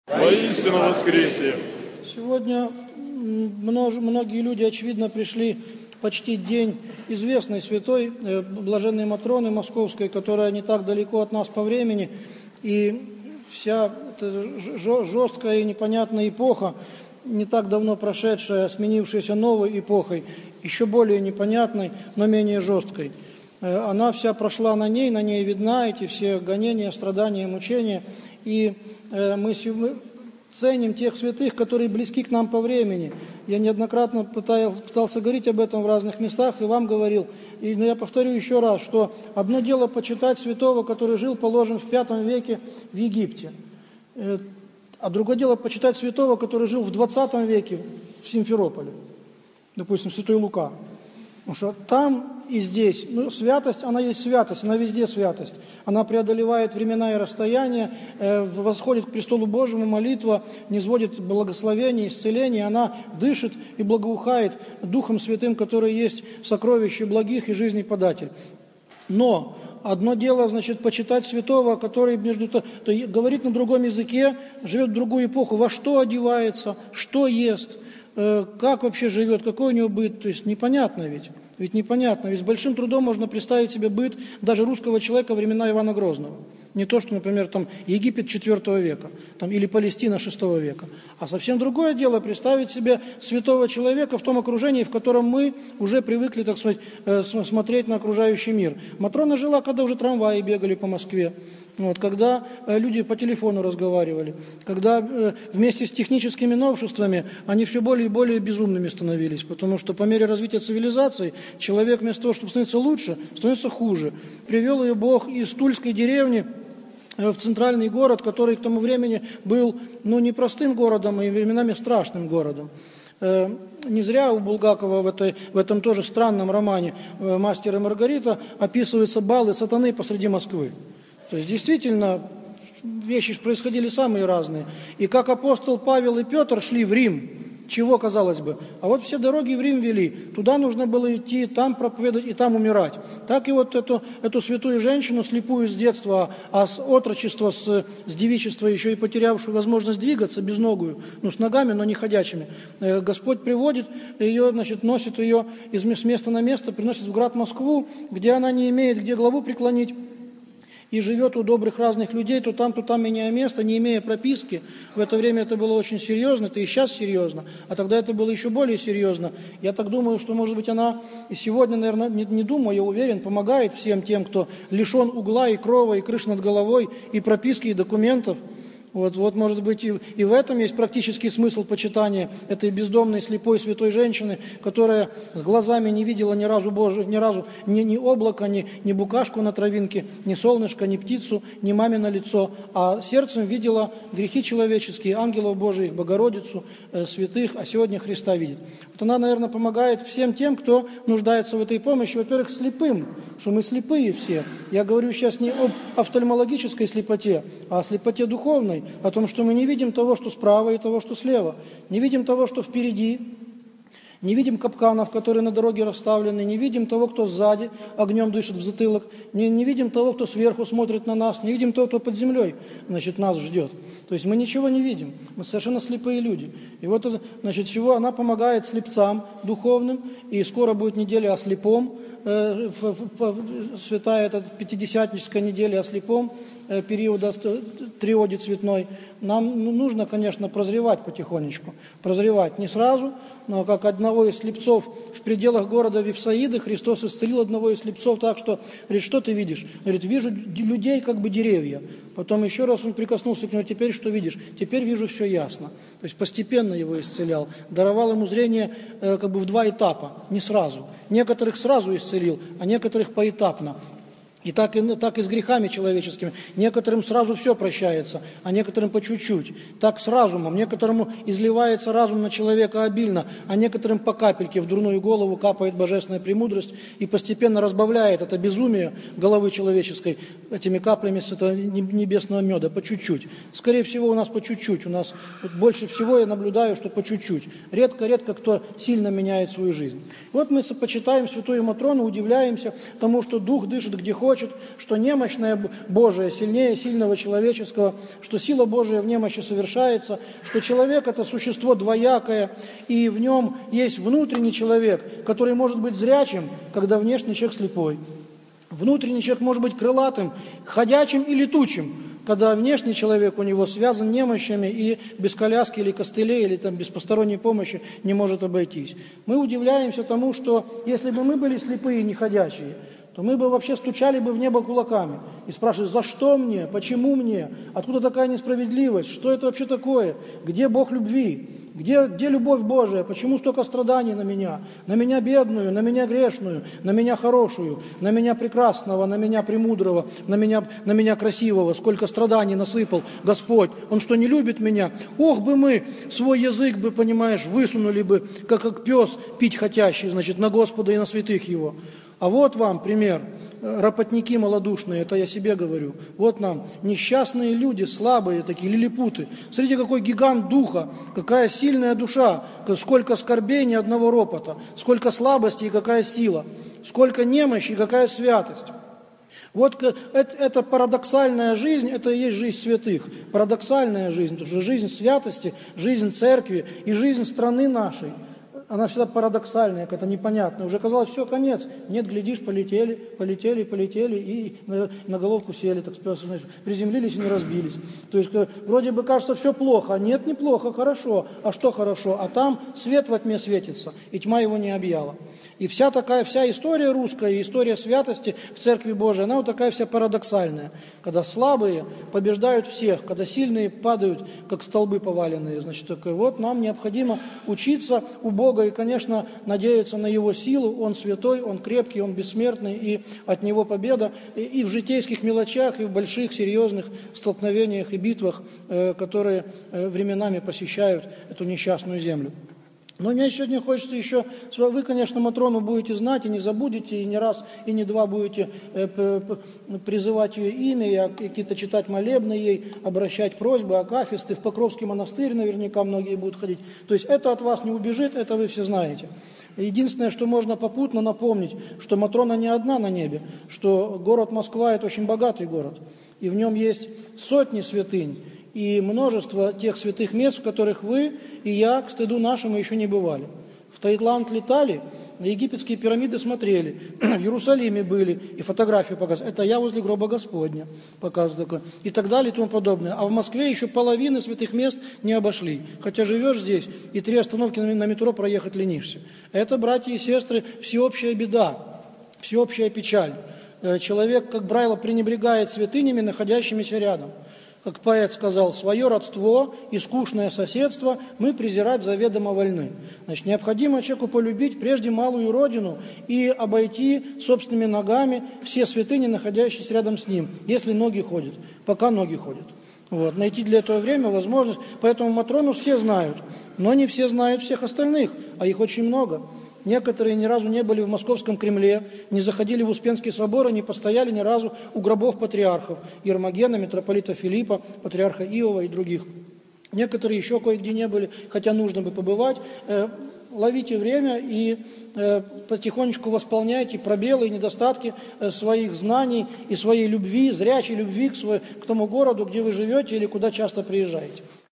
воистину воскресе. Сегодня многие люди, очевидно, пришли почтить день известной святой, блаженной Матроны Московской, которая не так далеко от нас по времени, и вся эта жесткая и непонятная эпоха, не так давно прошедшая, сменившаяся новой эпохой, еще более непонятной, но менее жесткой. Она вся прошла на ней видна эти все гонения, страдания, мучения, и мы ценим тех святых, которые близки к нам по времени. Я неоднократно пытался говорить об этом в разных местах и вам говорил. Но я повторю еще раз, что одно дело почитать святого, который жил, положим, в V веке в Египте, а другое дело почитать святого, который жил в 20 веке в Симферополе, допустим, святой Лука. Потому что там и здесь, святость, она есть святость, она везде святость. Она преодолевает времена и расстояния, восходит к престолу Божьему, молитва, низводит благословение, исцеление, она дышит и благоухает Духом Святым, который есть сокровище благих и жизни податель. Но одно дело, почитать святого, который говорит на другом языке, живет в другую эпоху, во что одевается, что ест, как вообще живет, какой у него быт, то есть непонятно ведь. Ведь непонятно, ведь с большим трудом можно представить себе быт даже русского человека времена Ивана Грозного. Не то, что, например, Египет IV века или Палестина VI века. А совсем другое дело представить себе святого человека в том окружении, в котором мы уже привыкли, так сказать, смотреть на окружающий мир. Матрона жила, когда уже трамваи бегали по Москве, когда люди по телефону разговаривали, когда вместе с техническими новшествами они все более и более безумными становились, потому что по мере развития цивилизации человек вместо того, чтобы становиться лучше, становится хуже. Привел ее Бог из Тульской деревни в центральный город, который к тому времени был не простым городом, и временами страшным городом. Не зря у Булгакова в этом тоже странном романе «Мастер и Маргарита» описываются балы сатаны посреди Москвы. То есть действительно вещи происходили самые разные. И как апостол Павел и Петр шли в Рим, чего, казалось бы, а вот все дороги в Рим вели, туда нужно было идти, там проповедовать и там умирать. Так и вот эту святую женщину, слепую с детства, а с отрочества, с девичества еще и потерявшую возможность двигаться, безногую, с ногами, но не ходячими, Господь приводит ее, носит ее с места на место, приносит в град Москву, где она не имеет где главу преклонить, и живет у добрых разных людей, то там, меняя место, не имея прописки. В это время это было очень серьезно, это и сейчас серьезно, а тогда это было еще более серьезно. Я так думаю, что, может быть, она и сегодня, наверное, не думаю, я уверен, помогает всем тем, кто лишен угла и крова, и крыши над головой, и прописки, и документов. Вот, может быть, и в этом есть практический смысл почитания этой бездомной, слепой, святой женщины, которая с глазами не видела ни разу ни облака, ни букашку на травинке, ни солнышко, ни птицу, ни мамино лицо, а сердцем видела грехи человеческие, ангелов Божиих, Богородицу, святых, а сегодня Христа видит. Вот она, наверное, помогает всем тем, кто нуждается в этой помощи. Во-первых, слепым, что мы слепые все. Я говорю сейчас не об офтальмологической слепоте, а о слепоте духовной, о том, что мы не видим того, что справа, и того, что слева. Не видим того, что впереди. Не видим капканов, которые на дороге расставлены. Не видим того, кто сзади огнем дышит в затылок. Не видим того, кто сверху смотрит на нас. Не видим того, кто под землей, нас ждет. То есть мы ничего не видим. Мы совершенно слепые люди. И вот, чего она помогает слепцам духовным. И скоро будет неделя о слепом. Святая эта пятидесятническая неделя о слепом периода триоде цветной. Нам нужно, конечно, прозревать потихонечку. Прозревать не сразу, но как одного из слепцов в пределах города Вифсаиды Христос исцелил одного из слепцов так, что, говорит, что ты видишь? Говорит, вижу людей, как бы деревья. Потом еще раз он прикоснулся к нему, теперь что видишь? Теперь вижу все ясно. То есть постепенно его исцелял. Даровал ему зрение в два этапа, не сразу. Некоторых сразу исцелил, а некоторых поэтапно. И так и с грехами человеческими. Некоторым сразу все прощается, а некоторым по чуть-чуть. Так с разумом. Некоторому изливается разум на человека обильно, а некоторым по капельке в дурную голову капает божественная премудрость и постепенно разбавляет это безумие головы человеческой этими каплями с этого небесного меда, по чуть-чуть. Скорее всего, у нас по чуть-чуть. У нас больше всего я наблюдаю, что по чуть-чуть. Редко кто сильно меняет свою жизнь. Вот мы почитаем святую Матрону, удивляемся тому, что Дух дышит где хочет, пророчит, что немощное Божие сильнее сильного человеческого, что сила Божия в немощи совершается, что человек – это существо двоякое, и в нем есть внутренний человек, который может быть зрячим, когда внешний человек слепой. Внутренний человек может быть крылатым, ходячим и летучим, когда внешний человек у него связан немощами и без коляски или костылей, или там без посторонней помощи не может обойтись. Мы удивляемся тому, что если бы мы были слепые и неходячие, то мы бы вообще стучали бы в небо кулаками и спрашивали, за что мне, почему мне, откуда такая несправедливость, что это вообще такое, где Бог любви, где любовь Божия, почему столько страданий на меня бедную, на меня грешную, на меня хорошую, на меня прекрасного, на меня премудрого, на меня красивого, сколько страданий насыпал Господь, Он что, не любит меня? Ох бы мы свой язык бы, понимаешь, высунули бы, как пес пить хотящий, значит, на Господа и на святых Его. А вот вам пример, ропотники малодушные, это я себе говорю, вот нам несчастные люди, слабые такие, лилипуты. Смотрите, какой гигант духа, какая сильная душа, сколько скорбей, ни одного ропота, сколько слабости и какая сила, сколько немощи и какая святость. Вот это парадоксальная жизнь, это и есть жизнь святых, парадоксальная жизнь, потому что жизнь святости, жизнь церкви и жизнь страны нашей, она всегда парадоксальная, какая-то непонятная. Уже казалось, все, конец. Нет, глядишь, полетели, и на головку сели, так сказать, приземлились и не разбились. То есть, вроде бы кажется, все плохо. А нет, неплохо, хорошо. А что хорошо? А там свет во тьме светится, и тьма его не объяла. И вся история русская, и история святости в Церкви Божией, она вот такая вся парадоксальная. Когда слабые побеждают всех, когда сильные падают, как столбы поваленные. Значит, вот нам необходимо учиться у Бога и, конечно, надеяться на Его силу. Он святой, Он крепкий, Он бессмертный, и от Него победа. И в житейских мелочах, и в больших, серьезных столкновениях и битвах, которые временами посещают эту несчастную землю. Но мне сегодня хочется еще, вы, конечно, Матрону будете знать и не забудете, и не раз, и не два будете призывать ее имя, и какие-то читать молебны ей, обращать просьбы, акафисты, в Покровский монастырь наверняка многие будут ходить. То есть это от вас не убежит, это вы все знаете. Единственное, что можно попутно напомнить, что Матрона не одна на небе, что город Москва – это очень богатый город, и в нем есть сотни святынь, и множество тех святых мест, в которых вы и я, к стыду нашему, еще не бывали. В Таиланд летали, на египетские пирамиды смотрели, в Иерусалиме были, и фотографию показывали. Это я возле гроба Господня показываю, и так далее, и тому подобное. А в Москве еще половины святых мест не обошли. Хотя живешь здесь, и 3 остановки на метро проехать ленишься. Это, братья и сестры, всеобщая беда, всеобщая печаль. Человек, как Брайло, пренебрегает святынями, находящимися рядом. Как поэт сказал, свое родство и скучное соседство мы презирать заведомо вольны. Значит, необходимо человеку полюбить прежде малую родину и обойти собственными ногами все святыни, находящиеся рядом с ним, если ноги ходят, пока ноги ходят. Вот, найти для этого время, возможность. Поэтому Матрону все знают, но не все знают всех остальных, а их очень много. Некоторые ни разу не были в Московском Кремле, не заходили в Успенский собор и не постояли ни разу у гробов патриархов Ермогена, митрополита Филиппа, патриарха Иова и других. Некоторые еще кое-где не были, хотя нужно бы побывать. Ловите время и потихонечку восполняйте пробелы и недостатки своих знаний и своей любви, зрячей любви к тому городу, где вы живете или куда часто приезжаете.